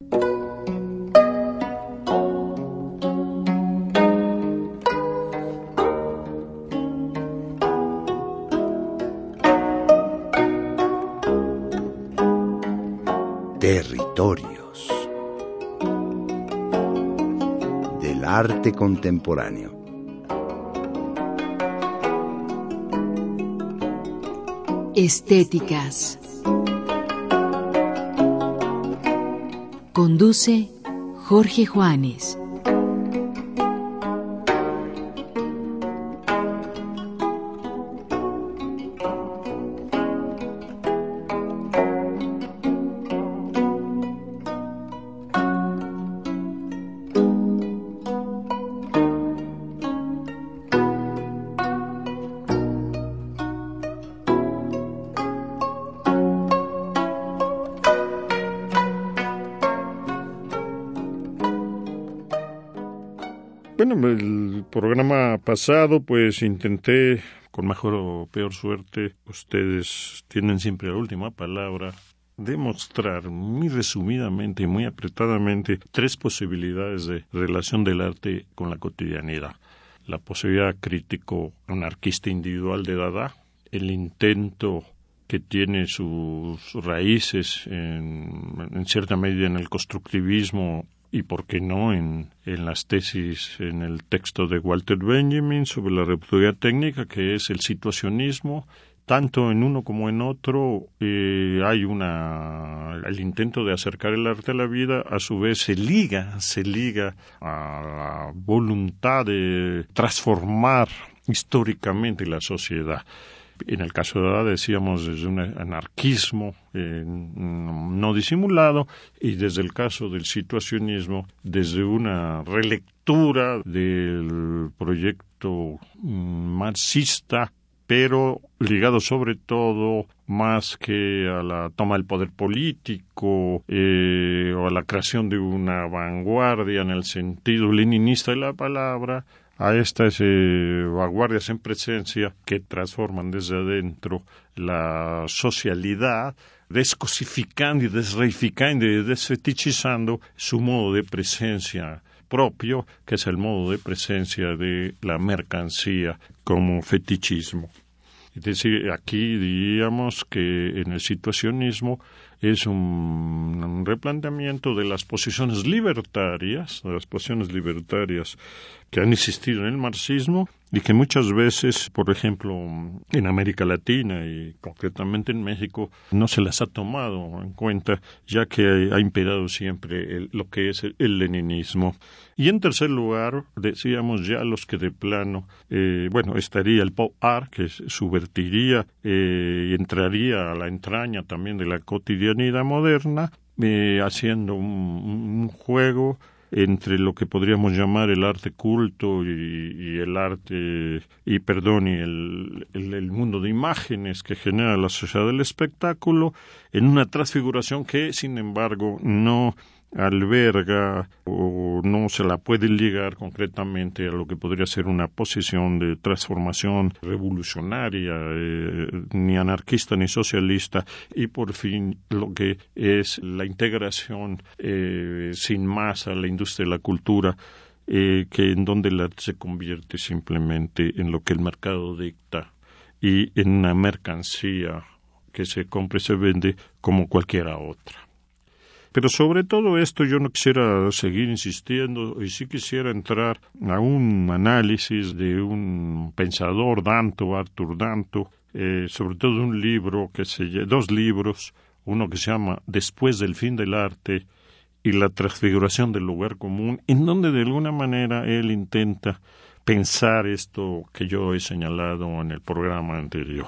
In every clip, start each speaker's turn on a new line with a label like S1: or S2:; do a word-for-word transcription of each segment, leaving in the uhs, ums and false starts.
S1: Territorios del arte contemporáneo.
S2: Estéticas. Conduce Jorge Juanes.
S3: Bueno, el programa pasado pues intenté, con mejor o peor suerte, ustedes tienen siempre la última palabra, demostrar muy resumidamente y muy apretadamente tres posibilidades de relación del arte con la cotidianidad. La posibilidad crítico-anarquista individual de Dada, el intento que tiene sus raíces en, en cierta medida en el constructivismo y por qué no en, en las tesis, en el texto de Walter Benjamin sobre la ruptura técnica, que es el situacionismo. Tanto en uno como en otro eh, hay una el intento de acercar el arte a la vida, a su vez se liga, se liga a la voluntad de transformar históricamente la sociedad. En el caso de Dada decíamos desde un anarquismo eh, no disimulado, y desde el caso del situacionismo desde una relectura del proyecto marxista, pero ligado sobre todo más que a la toma del poder político eh, o a la creación de una vanguardia en el sentido leninista de la palabra, a estas eh, vanguardias en presencia que transforman desde adentro la socialidad, descosificando y desreificando y desfetichizando su modo de presencia propio, que es el modo de presencia de la mercancía como fetichismo. Es decir, aquí diríamos que en el situacionismo es un, un replanteamiento de las posiciones libertarias, de las posiciones libertarias que han existido en el marxismo y que muchas veces, por ejemplo, en América Latina y concretamente en México, no se las ha tomado en cuenta, ya que ha imperado siempre el, lo que es el, el leninismo. Y en tercer lugar, decíamos ya los que de plano, eh, bueno, estaría el pop art, que subvertiría eh, y entraría a la entraña también de la cotidianidad moderna, eh, haciendo un, un juego entre lo que podríamos llamar el arte culto y, y el arte, y perdón, y el, el, el mundo de imágenes que genera la sociedad del espectáculo, en una transfiguración que, sin embargo, no alberga o no se la puede ligar concretamente a lo que podría ser una posición de transformación revolucionaria, eh, ni anarquista ni socialista, y por fin lo que es la integración eh, sin más a la industria de la cultura, eh, que en donde el arte se convierte simplemente en lo que el mercado dicta y en una mercancía que se compra y se vende como cualquiera otra. Pero sobre todo esto yo no quisiera seguir insistiendo y sí quisiera entrar a un análisis de un pensador, Danto, Arthur Danto, eh, sobre todo un libro que se dos libros, uno que se llama Después del fin del arte y La transfiguración del lugar común, en donde de alguna manera él intenta pensar esto que yo he señalado en el programa anterior.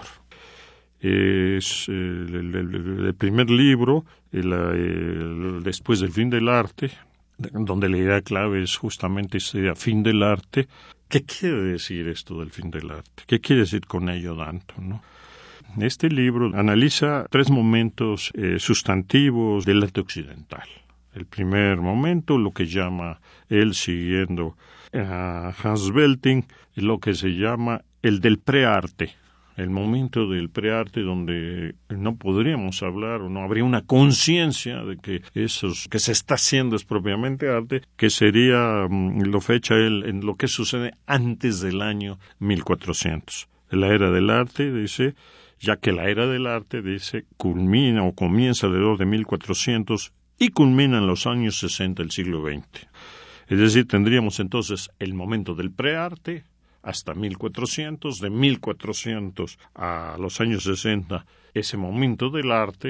S3: Es el, el, el, el primer libro, el, el, Después del fin del arte, donde la idea clave es justamente esa idea, fin del arte. ¿Qué quiere decir esto del fin del arte? ¿Qué quiere decir con ello Danto, no? Este libro analiza tres momentos eh, sustantivos del arte occidental. El primer momento, lo que llama él, siguiendo a Hans Belting, lo que se llama el del prearte. el momento del prearte donde no podríamos hablar o no habría una conciencia de que eso que se está haciendo es propiamente arte, que sería, lo fecha él, en lo que sucede antes del año mil cuatrocientos. La era del arte, dice, ya que la era del arte, dice, culmina o comienza alrededor de mil cuatrocientos y culmina en los años sesenta del siglo veinte. Es decir, tendríamos entonces el momento del prearte hasta mil cuatrocientos, de mil cuatrocientos a los años sesenta, ese momento del arte,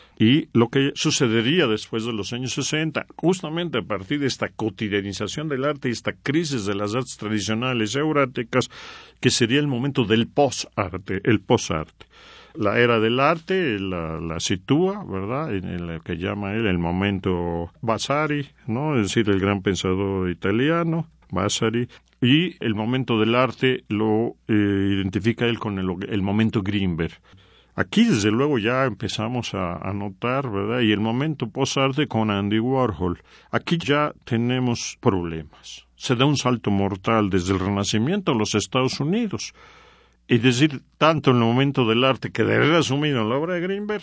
S3: y lo que sucedería después de los años sesenta, justamente a partir de esta cotidianización del arte y esta crisis de las artes tradicionales eurásicas, que sería el momento del post-arte, el post-arte. La era del arte la, la sitúa, ¿verdad?, en lo que llama él el momento Vasari, ¿no?, es decir, el gran pensador italiano, Vasari, y el momento del arte lo eh, identifica él con el, el momento Grinberg. Aquí, desde luego, ya empezamos a, a notar, ¿verdad?, y el momento post-arte con Andy Warhol. Aquí ya tenemos problemas. Se da un salto mortal desde el Renacimiento a los Estados Unidos. Es decir, tanto en el momento del arte que debería asumir en la obra de Grinberg,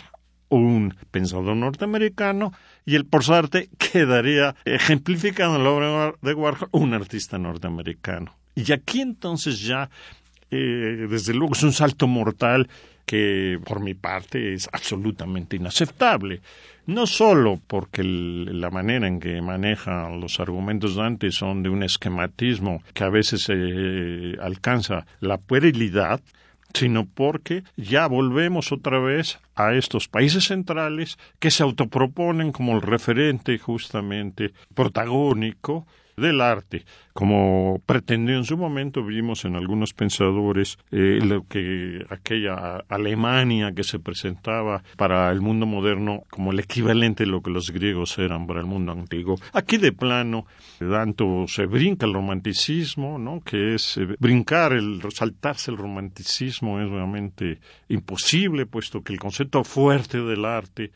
S3: un pensador norteamericano, y el post-arte quedaría ejemplificado en la obra de Warhol, un artista norteamericano. Y aquí entonces ya, eh, desde luego, es un salto mortal que por mi parte es absolutamente inaceptable. No solo porque el, la manera en que maneja los argumentos Dante son de un esquematismo que a veces eh, alcanza la puerilidad, sino porque ya volvemos otra vez a estos países centrales que se autoproponen como el referente justamente protagónico del arte. Como pretendió en su momento, vimos en algunos pensadores eh, lo que aquella Alemania que se presentaba para el mundo moderno como el equivalente de lo que los griegos eran para el mundo antiguo. Aquí de plano, tanto se brinca el romanticismo, ¿no?, que es eh, brincar, el saltarse el romanticismo es realmente imposible, puesto que el concepto fuerte del arte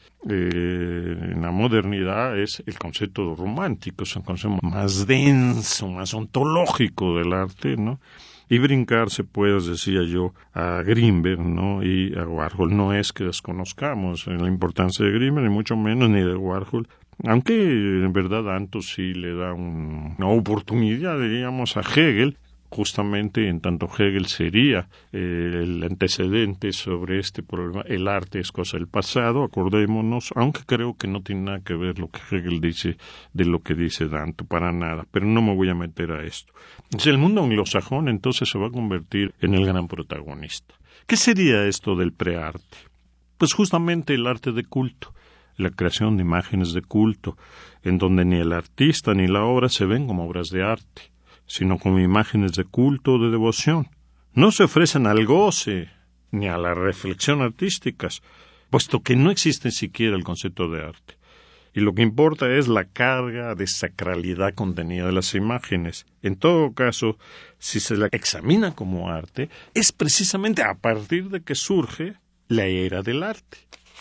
S3: eh, en la modernidad es el concepto romántico, es un concepto más denso, más ontológico del arte, ¿no? Y brincarse, pues, decía yo, a Grinberg, ¿no?, y a Warhol. No es que desconozcamos la importancia de Grinberg, ni mucho menos, ni de Warhol, aunque en verdad Antos sí le da un, una oportunidad, diríamos, a Hegel, justamente en tanto Hegel sería eh, el antecedente sobre este problema. El arte es cosa del pasado, acordémonos, aunque creo que no tiene nada que ver lo que Hegel dice de lo que dice Dante, para nada, pero no me voy a meter a esto. Entonces, el mundo anglosajón entonces se va a convertir en el gran protagonista. ¿Qué sería esto del prearte? Pues justamente el arte de culto, la creación de imágenes de culto, en donde ni el artista ni la obra se ven como obras de arte, sino como imágenes de culto o de devoción. No se ofrecen al goce ni a la reflexión artísticas, puesto que no existe siquiera el concepto de arte. Y lo que importa es la carga de sacralidad contenida de las imágenes. En todo caso, si se la examina como arte, es precisamente a partir de que surge la era del arte,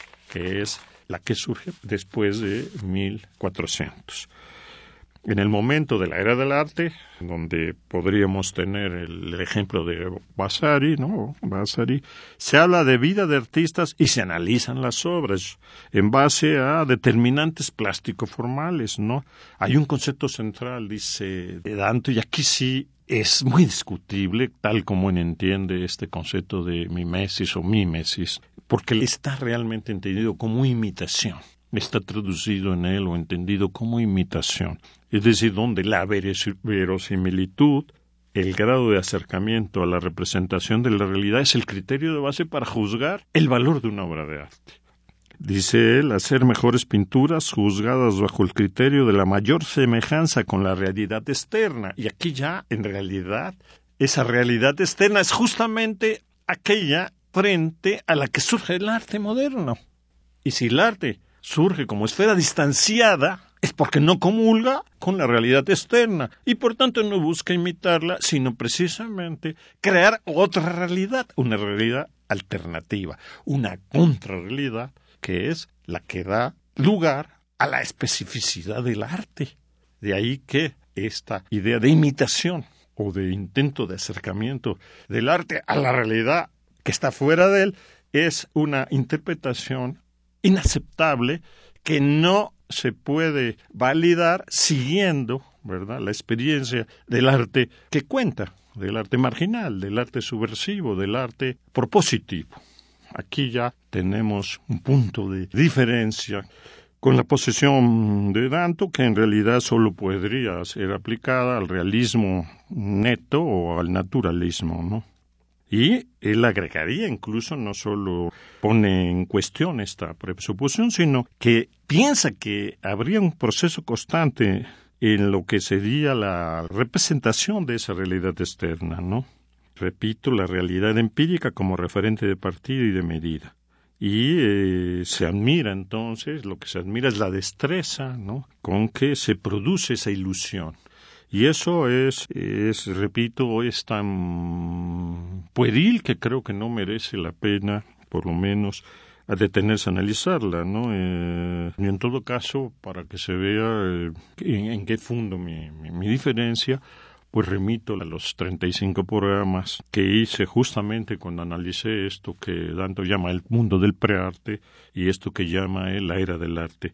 S3: que es la que surge después de mil cuatrocientos. En el momento de la era del arte, donde podríamos tener el, el ejemplo de Vasari, ¿no? Vasari, se habla de vida de artistas y se analizan las obras en base a determinantes plástico-formales, ¿no? Hay un concepto central, dice Dante, y aquí sí es muy discutible, tal como entiende este concepto de mimesis o mímesis, porque está realmente entendido como imitación. Está traducido en él o entendido como imitación, es decir, donde la verosimilitud, el grado de acercamiento a la representación de la realidad es el criterio de base para juzgar el valor de una obra de arte. Dice él, hacer mejores pinturas juzgadas bajo el criterio de la mayor semejanza con la realidad externa. Y aquí ya, en realidad, esa realidad externa es justamente aquella frente a la que surge el arte moderno. Y si el arte surge como esfera distanciada, es porque no comulga con la realidad externa y por tanto no busca imitarla, sino precisamente crear otra realidad, una realidad alternativa, una contrarrealidad que es la que da lugar a la especificidad del arte. De ahí que esta idea de imitación o de intento de acercamiento del arte a la realidad que está fuera de él, es una interpretación inaceptable que no se puede validar siguiendo, ¿verdad?, la experiencia del arte que cuenta, del arte marginal, del arte subversivo, del arte propositivo. Aquí ya tenemos un punto de diferencia con la posición de Danto, que en realidad solo podría ser aplicada al realismo neto o al naturalismo, ¿no? Y él agregaría, incluso no solo pone en cuestión esta presuposición, sino que piensa que habría un proceso constante en lo que sería la representación de esa realidad externa, ¿no? Repito, la realidad empírica como referente de partida y de medida. Y eh, se admira entonces, lo que se admira es la destreza, ¿no?, con que se produce esa ilusión. Y eso es, es, repito, es tan pueril que creo que no merece la pena, por lo menos, a detenerse a analizarla, ¿no? Eh, y en todo caso, para que se vea eh, en, en qué fundo mi, mi, mi diferencia, pues remito a los treinta y cinco programas que hice justamente cuando analicé esto que Danto llama el mundo del prearte y esto que llama él la era del arte.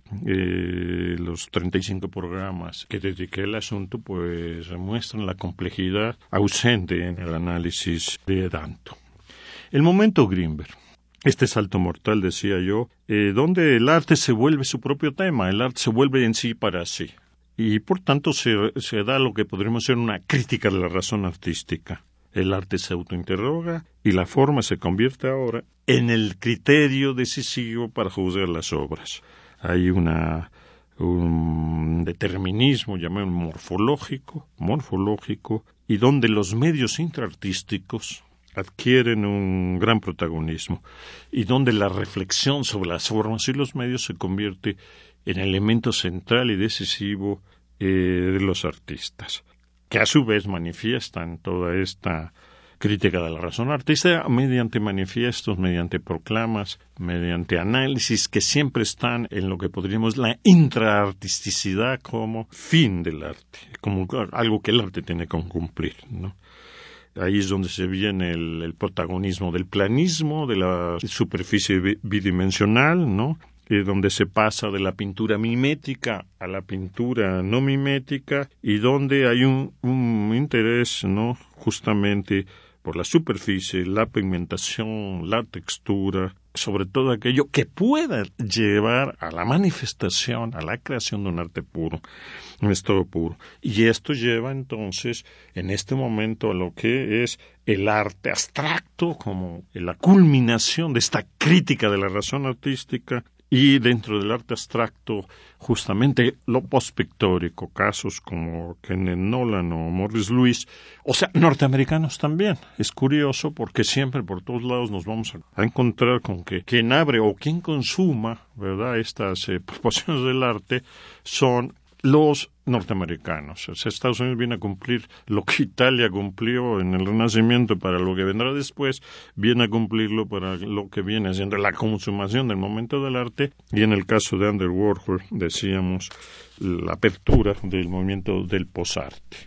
S3: Eh, los treinta y cinco programas que dediqué al asunto pues muestran la complejidad ausente en el análisis de Danto. El momento Grinberg. Este salto mortal, decía yo, eh, donde el arte se vuelve su propio tema, el arte se vuelve en sí para sí. Y por tanto se, se da lo que podríamos decir una crítica de la razón artística. El arte se autointerroga y la forma se convierte ahora en el criterio decisivo para juzgar las obras. Hay una, un determinismo, llamado morfológico, morfológico, y donde los medios intraartísticos adquieren un gran protagonismo, y donde la reflexión sobre las formas y los medios se convierte en elemento central y decisivo eh, de los artistas, que a su vez manifiestan toda esta crítica de la razón artística mediante manifiestos, mediante proclamas, mediante análisis que siempre están en lo que podríamos la intraartisticidad como fin del arte, como algo que el arte tiene que cumplir, ¿no? Ahí es donde se viene el, el protagonismo del planismo, de la superficie bidimensional, ¿no? Eh, donde se pasa de la pintura mimética a la pintura no mimética y donde hay un, un interés, ¿no?, justamente por la superficie, la pigmentación, la textura, sobre todo aquello que pueda llevar a la manifestación, a la creación de un arte puro, un estado puro. Y esto lleva entonces, en este momento, a lo que es el arte abstracto, como la culminación de esta crítica de la razón artística, y dentro del arte abstracto, justamente lo postpictórico, casos como Kenneth Nolan o Morris Louis, o sea, norteamericanos también. Es curioso porque siempre por todos lados nos vamos a encontrar con que quien abre o quien consuma, ¿verdad?, estas eh, proporciones del arte son los norteamericanos. O sea, Estados Unidos viene a cumplir lo que Italia cumplió en el Renacimiento para lo que vendrá después, viene a cumplirlo para lo que viene siendo la consumación del momento del arte, y en el caso de Andy Warhol, decíamos, la apertura del movimiento del posarte.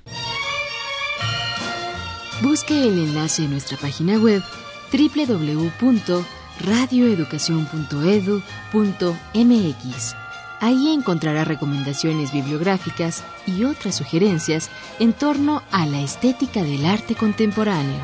S2: Busque el enlace en nuestra página web doble u doble u doble u punto radio educación punto e d u punto m x. Ahí encontrará recomendaciones bibliográficas y otras sugerencias en torno a la estética del arte contemporáneo.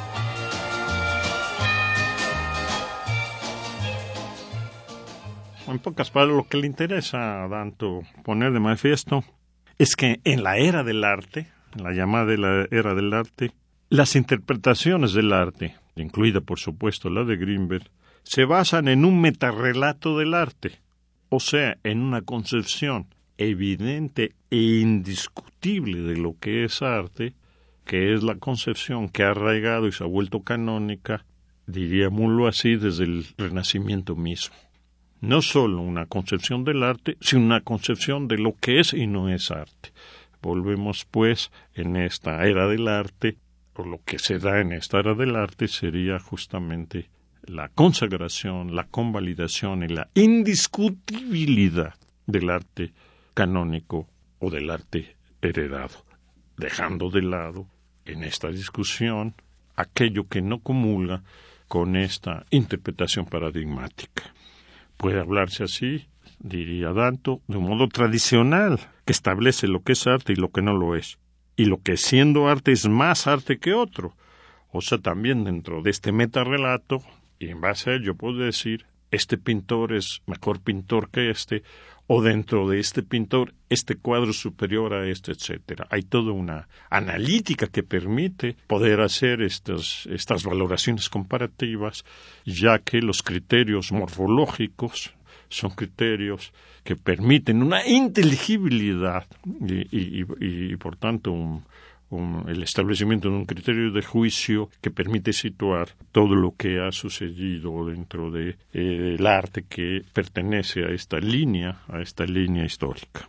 S3: En pocas palabras, lo que le interesa a Danto poner de manifiesto es que en la era del arte, en la llamada de la era del arte, las interpretaciones del arte, incluida por supuesto la de Grinberg, se basan en un metarrelato del arte. O sea, en una concepción evidente e indiscutible de lo que es arte, que es la concepción que ha arraigado y se ha vuelto canónica, diríamoslo así, desde el Renacimiento mismo. No solo una concepción del arte, sino una concepción de lo que es y no es arte. Volvemos, pues, en esta era del arte, o lo que se da en esta era del arte sería justamente la consagración, la convalidación y la indiscutibilidad del arte canónico o del arte heredado, dejando de lado en esta discusión aquello que no comulga con esta interpretación paradigmática. Puede hablarse así, diría Danto, de un modo tradicional, que establece lo que es arte y lo que no lo es, y lo que siendo arte es más arte que otro. O sea, también dentro de este metarrelato, y en base a ello puedo decir, este pintor es mejor pintor que este, o dentro de este pintor, este cuadro es superior a este, etcétera. Hay toda una analítica que permite poder hacer estas, estas valoraciones comparativas, ya que los criterios morfológicos son criterios que permiten una inteligibilidad y, y, y, y por tanto, un, un, el establecimiento de un criterio de juicio que permite situar todo lo que ha sucedido dentro de eh, el arte que pertenece a esta línea, a esta línea histórica.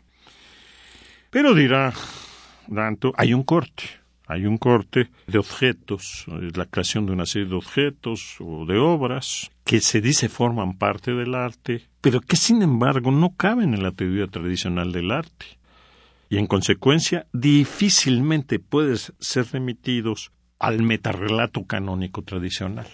S3: Pero dirá Danto, hay un corte. Hay un corte de objetos, la creación de una serie de objetos o de obras que se dice forman parte del arte, pero que sin embargo no caben en la teoría tradicional del arte. Y en consecuencia difícilmente pueden ser remitidos al metarrelato canónico tradicional.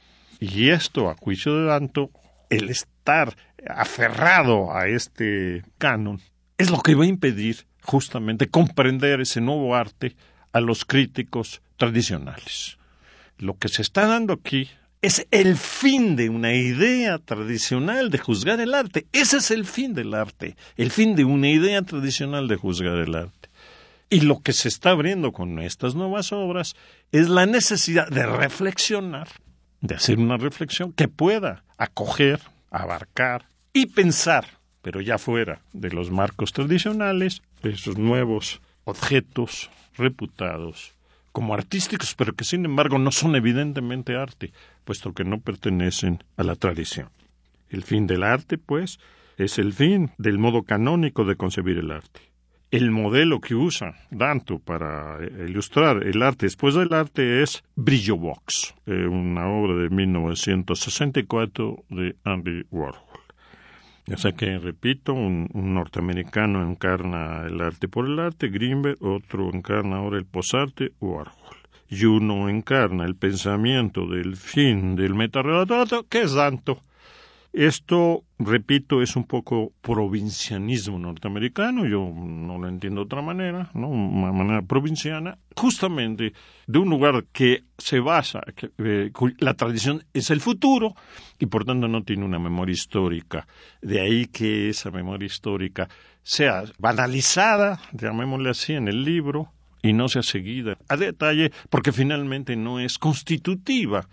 S3: Y esto, a juicio de Danto, el estar aferrado a este canon, es lo que va a impedir justamente comprender ese nuevo arte a los críticos tradicionales. Lo que se está dando aquí es el fin de una idea tradicional de juzgar el arte. Ese es el fin del arte, el fin de una idea tradicional de juzgar el arte. Y lo que se está abriendo con estas nuevas obras es la necesidad de reflexionar, de hacer una reflexión que pueda acoger, abarcar y pensar, pero ya fuera de los marcos tradicionales, de esos nuevos objetos reputados como artísticos, pero que sin embargo no son evidentemente arte, puesto que no pertenecen a la tradición. El fin del arte, pues, es el fin del modo canónico de concebir el arte. El modelo que usa Danto para ilustrar el arte después del arte es Brillo Box, eh, una obra de mil novecientos sesenta y cuatro de Andy Warhol. O sea que, repito, un, un norteamericano encarna el arte por el arte, Greenberg, otro encarna ahora el posarte, Warhol. Y uno encarna el pensamiento del fin del metarrelato, que es Danto. Esto, repito, es un poco provincianismo norteamericano, yo no lo entiendo de otra manera, ¿no? Una manera provinciana, justamente de un lugar que se basa, que, eh, la tradición es el futuro y por tanto no tiene una memoria histórica. De ahí que esa memoria histórica sea banalizada, llamémosle así, en el libro y no sea seguida a detalle porque finalmente no es constitutiva.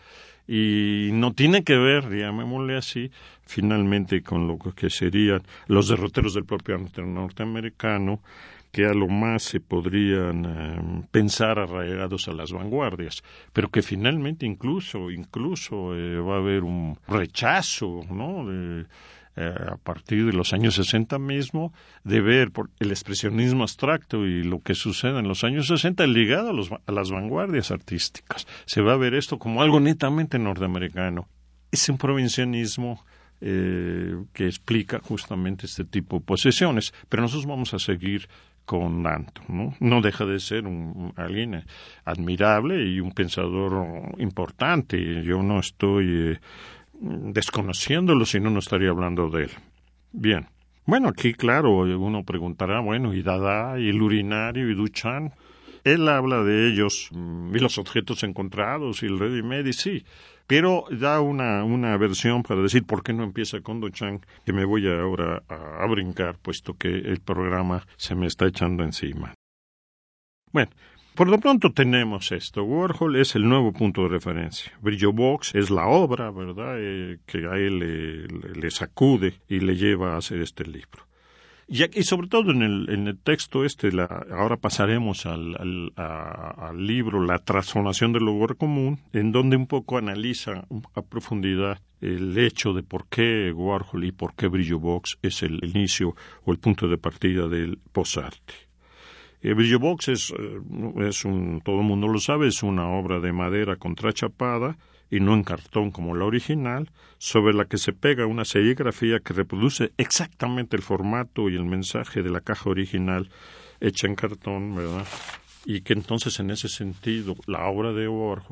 S3: Y no tiene que ver, llamémosle así, finalmente con lo que serían los derroteros del propio arte norteamericano, que a lo más se podrían eh, pensar arraigados a las vanguardias, pero que finalmente incluso, incluso eh, va a haber un rechazo, ¿no?, de, eh, a partir de los años sesenta mismo, de ver por el expresionismo abstracto y lo que sucede en los años sesenta ligado a, los, a las vanguardias artísticas. Se va a ver esto como algo netamente norteamericano. Es un provincianismo eh, que explica justamente este tipo de posesiones, pero nosotros vamos a seguir con Danto, ¿no? No deja de ser un, un, alguien admirable y un pensador importante. Yo no estoy eh, desconociéndolo, si no, no estaría hablando de él. Bien. Bueno, aquí, claro, uno preguntará, bueno, ¿y Dada, y el urinario, y Duchamp? Él habla de ellos, y los objetos encontrados, y el ready-made, y sí, pero da una, una versión para decir por qué no empieza con Duchamp, que me voy ahora a, a brincar, puesto que el programa se me está echando encima. Bueno, por lo pronto tenemos esto. Warhol es el nuevo punto de referencia. Brillo Box es la obra, ¿verdad?, eh, que a él le, le, le sacude y le lleva a hacer este libro. Y, y sobre todo en el, en el texto este, la, ahora pasaremos al, al, a, al libro La transformación del lugar común, en donde un poco analiza a profundidad el hecho de por qué Warhol y por qué Brillo Box es el inicio o el punto de partida del posarte. El Brillo Box es, es un, todo el mundo lo sabe, es una obra de madera contrachapada y no en cartón como la original, sobre la que se pega una serigrafía que reproduce exactamente el formato y el mensaje de la caja original hecha en cartón, ¿verdad? Y que entonces en ese sentido la obra de Warhol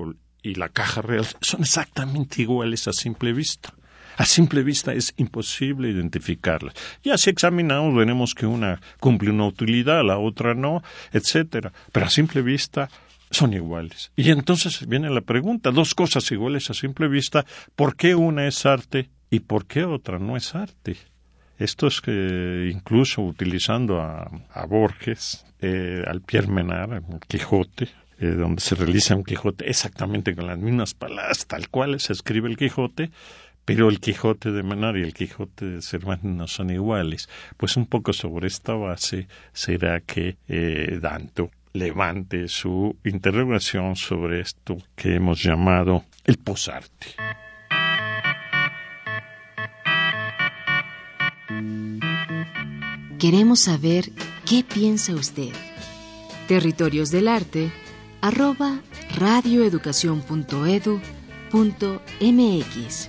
S3: y la caja real son exactamente iguales a simple vista. A simple vista es imposible identificarlas. Ya si examinamos, veremos que una cumple una utilidad, la otra no, etcétera. Pero a simple vista son iguales. Y entonces viene la pregunta, dos cosas iguales a simple vista, ¿por qué una es arte y por qué otra no es arte? Esto es que incluso utilizando a, a Borges, eh, al Pierre Menard, al Quijote, eh, donde se realiza un Quijote exactamente con las mismas palabras, tal cual se escribe el Quijote, pero el Quijote de Menard y el Quijote de Cervantes no son iguales. Pues un poco sobre esta base será que eh, Danto levante su interrogación sobre esto que hemos llamado el posarte.
S2: Queremos saber qué piensa usted. Territorios del Arte, arroba radioeducación punto edu punto mx.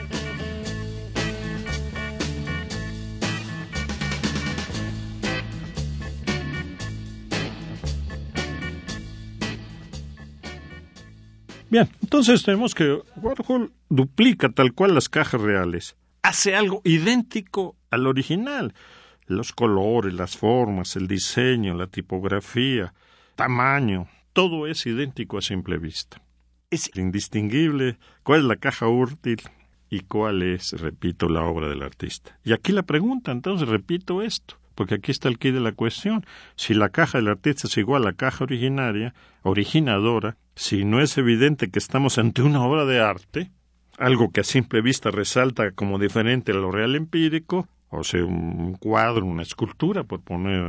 S3: Bien, entonces tenemos que Warhol duplica tal cual las cajas reales. Hace algo idéntico al original. Los colores, las formas, el diseño, la tipografía, tamaño, todo es idéntico a simple vista. Es indistinguible cuál es la caja útil y cuál es, repito, la obra del artista. Y aquí la pregunta, entonces, repito esto, porque aquí está el quid de la cuestión. Si la caja del artista es igual a la caja originaria, originadora, si no es evidente que estamos ante una obra de arte, algo que a simple vista resalta como diferente a lo real empírico, o sea, un cuadro, una escultura, por poner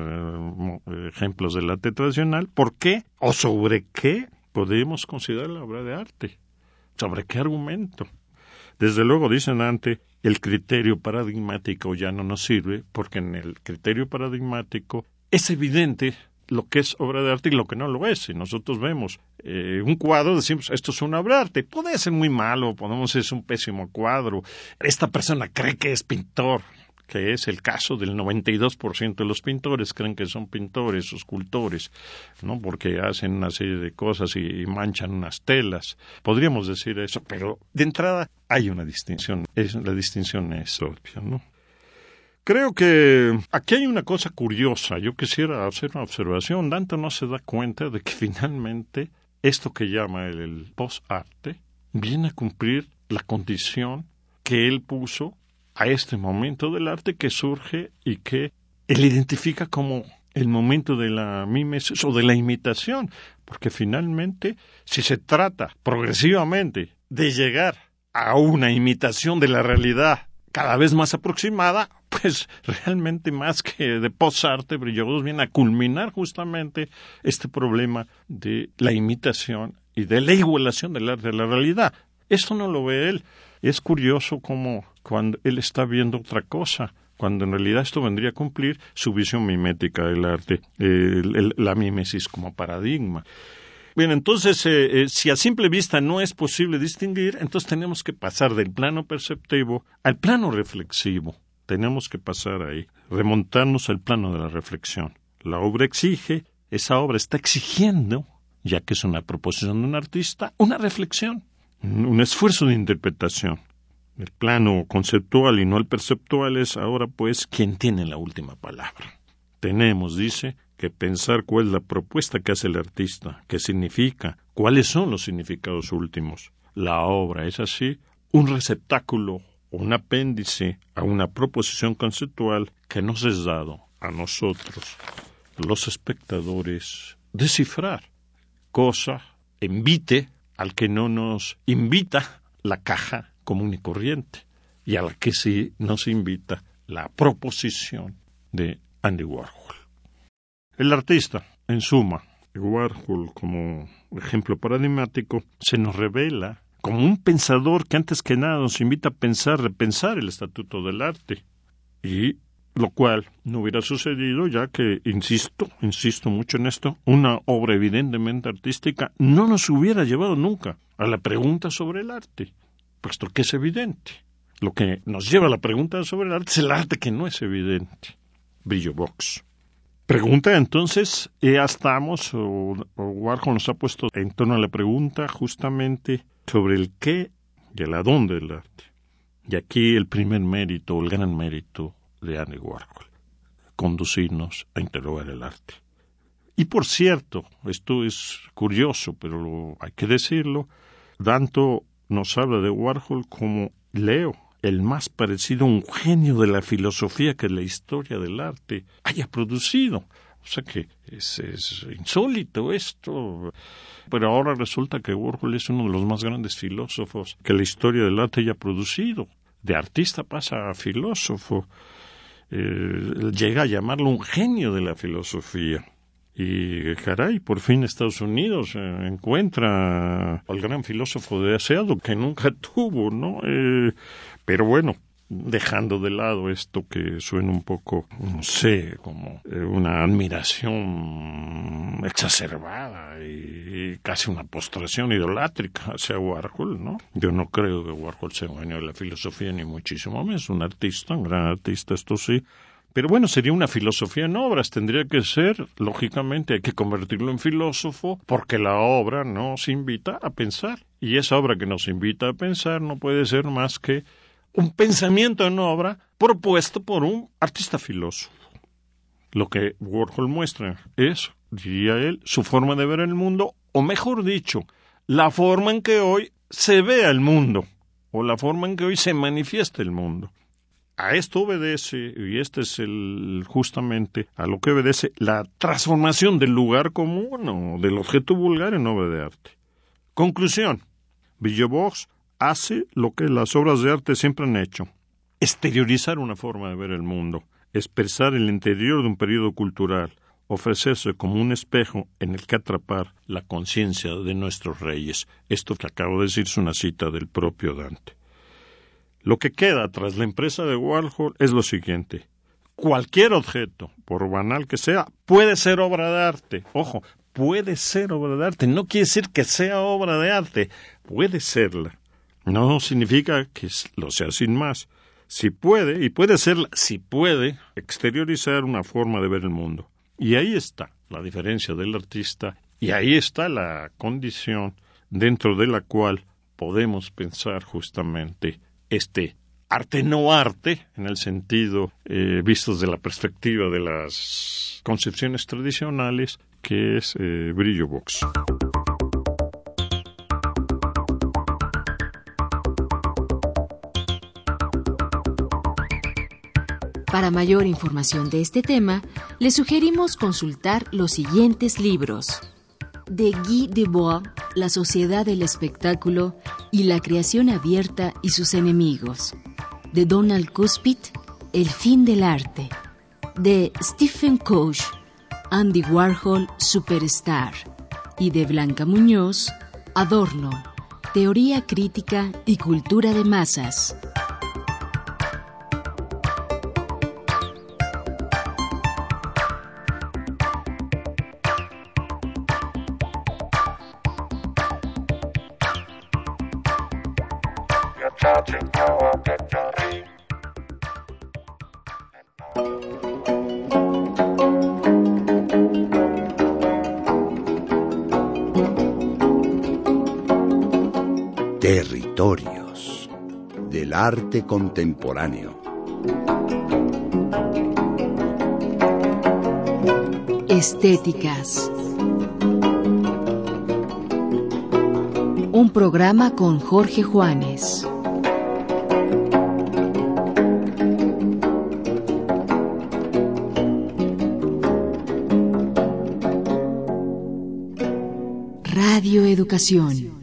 S3: eh, ejemplos del arte tradicional, ¿por qué o sobre qué podemos considerar la obra de arte? ¿Sobre qué argumento? Desde luego, dicen antes, el criterio paradigmático ya no nos sirve, porque en el criterio paradigmático es evidente lo que es obra de arte y lo que no lo es. Si nosotros vemos eh, un cuadro, decimos, esto es una obra de arte. Puede ser muy malo, podemos decir, es un pésimo cuadro. Esta persona cree que es pintor, que es el caso del noventa y dos por ciento de los pintores, creen que son pintores o escultores, ¿no? Porque hacen una serie de cosas y, y manchan unas telas. Podríamos decir eso, pero de entrada hay una distinción. Es, la distinción es obvia, ¿no? Creo que aquí hay una cosa curiosa. Yo quisiera hacer una observación. Dante no se da cuenta de que finalmente esto que llama el, el post-arte viene a cumplir la condición que él puso a este momento del arte que surge y que él identifica como el momento de la mimesis o de la imitación, porque finalmente, si se trata progresivamente de llegar a una imitación de la realidad cada vez más aproximada, pues realmente más que de post-arte, Brillot viene a culminar justamente este problema de la imitación y de la igualación del arte de la realidad. Esto no lo ve él. Es curioso cómo cuando él está viendo otra cosa, cuando en realidad esto vendría a cumplir su visión mimética del arte, eh, el, la mímesis como paradigma. Bien, entonces, eh, eh, si a simple vista no es posible distinguir, entonces tenemos que pasar del plano perceptivo al plano reflexivo. Tenemos que pasar ahí, remontarnos al plano de la reflexión. La obra exige, esa obra está exigiendo, ya que es una proposición de un artista, una reflexión, un esfuerzo de interpretación. El plano conceptual y no el perceptual es ahora, pues, quien tiene la última palabra. Tenemos, dice, que pensar cuál es la propuesta que hace el artista, qué significa, cuáles son los significados últimos. La obra es así, un receptáculo o un apéndice a una proposición conceptual que nos es dado a nosotros, los espectadores, descifrar, cosa invite al que no nos invita la caja común y corriente, y a la que sí nos invita la proposición de Andy Warhol. El artista, en suma, Warhol como ejemplo paradigmático, se nos revela como un pensador que antes que nada nos invita a pensar, repensar el estatuto del arte, y lo cual no hubiera sucedido ya que, insisto, insisto mucho en esto, una obra evidentemente artística no nos hubiera llevado nunca a la pregunta sobre el arte, puesto que es evidente. Lo que nos lleva a la pregunta sobre el arte es el arte que no es evidente. Brillo Box. Pregunta entonces, ya estamos, o, o Warhol nos ha puesto en torno a la pregunta justamente sobre el qué y el adónde del arte. Y aquí el primer mérito, el gran mérito de Andy Warhol, conducirnos a interrogar el arte. Y por cierto, esto es curioso, pero lo, hay que decirlo, Danto nos habla de Warhol como Leo, el más parecido a un genio de la filosofía que la historia del arte haya producido. O sea que es, es insólito esto. Pero ahora resulta que Warhol es uno de los más grandes filósofos que la historia del arte haya producido. De artista pasa a filósofo. Eh, llega a llamarlo un genio de la filosofía. Y, caray, por fin Estados Unidos eh, encuentra al gran filósofo deseado que nunca tuvo, ¿no? Eh, pero bueno, dejando de lado esto que suena un poco, no sé, como eh, una admiración exacerbada y, y casi una postración idolátrica hacia Warhol, ¿no? Yo no creo que Warhol sea un genio de la filosofía, ni muchísimo menos, un artista, un gran artista, esto sí. Pero bueno, sería una filosofía en obras, tendría que ser, lógicamente hay que convertirlo en filósofo, porque la obra nos invita a pensar. Y esa obra que nos invita a pensar no puede ser más que un pensamiento en obra propuesto por un artista filósofo. Lo que Warhol muestra es, diría él, su forma de ver el mundo, o mejor dicho, la forma en que hoy se vea el mundo, o la forma en que hoy se manifiesta el mundo. A esto obedece, y este es el justamente a lo que obedece la transformación del lugar común o del objeto vulgar en obra de arte. Conclusión. Villebox hace lo que las obras de arte siempre han hecho: exteriorizar una forma de ver el mundo, expresar el interior de un periodo cultural, ofrecerse como un espejo en el que atrapar la conciencia de nuestros reyes. Esto que acabo de decir es una cita del propio Dante. Lo que queda tras la empresa de Warhol es lo siguiente: cualquier objeto, por banal que sea, puede ser obra de arte. Ojo, puede ser obra de arte. No quiere decir que sea obra de arte. Puede serla. No significa que lo sea sin más. Si puede, y puede serla, si puede exteriorizar una forma de ver el mundo. Y ahí está la diferencia del artista, y ahí está la condición dentro de la cual podemos pensar justamente este arte no arte, en el sentido eh, visto desde la perspectiva de las concepciones tradicionales, que es eh, Brillo Box.
S2: Para mayor información de este tema, le sugerimos consultar los siguientes libros: de Guy Debord, La sociedad del espectáculo y la creación abierta y sus enemigos; de Donald Kuspit, El fin del arte; de Stephen Koch, Andy Warhol Superstar; y de Blanca Muñoz, Adorno, Teoría crítica y cultura de masas.
S1: Territorios del arte contemporáneo.
S2: Estéticas. Un programa con Jorge Juanes. Radio Educación.